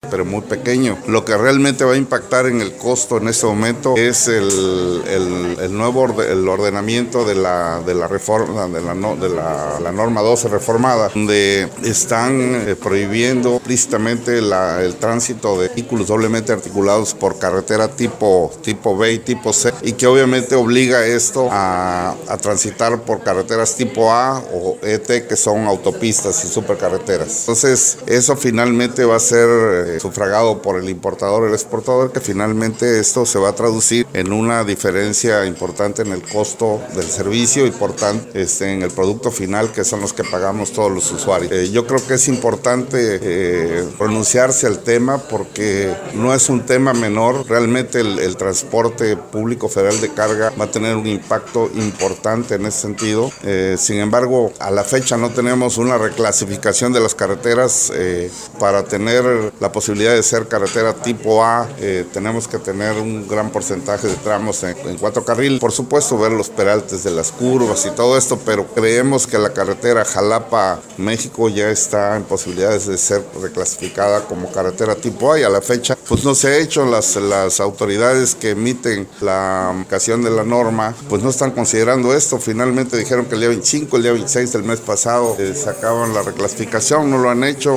pero muy pequeño. Lo que realmente va a impactar en el costo en este momento es el nuevo ordenamiento de la reforma, de la norma 12 reformada, donde están prohibiendo explícitamente el tránsito de vehículos doblemente articulados por carretera tipo B y tipo C, y que obviamente obliga esto a transitar por carreteras tipo A o ET, que son autopistas y supercarreteras. Entonces, eso finalmente va a ser sufragado por el importador y el exportador, que finalmente esto se va a traducir en una diferencia importante en el costo del servicio y por tanto en el producto final, que son los que pagamos todos los usuarios. Yo creo que es importante pronunciarse al tema, porque no es un tema menor. Realmente el transporte público federal de carga va a tener un impacto importante en ese sentido. Sin embargo, a la fecha no tenemos una reclasificación de las carreteras. Para tener la posibilidad de ser carretera tipo A, tenemos que tener un gran porcentaje de tramos en 4 carriles. Por supuesto, ver los peraltes de las curvas y todo esto, pero creemos que la carretera Jalapa-México ya está en posibilidades de ser reclasificada como carretera tipo A, y a la fecha pues no se ha hecho. Las autoridades que emiten la aplicación de la norma pues no están considerando esto. Finalmente dijeron que el día 25, el día 26 del mes pasado sacaban la reclasificación, no lo han hecho.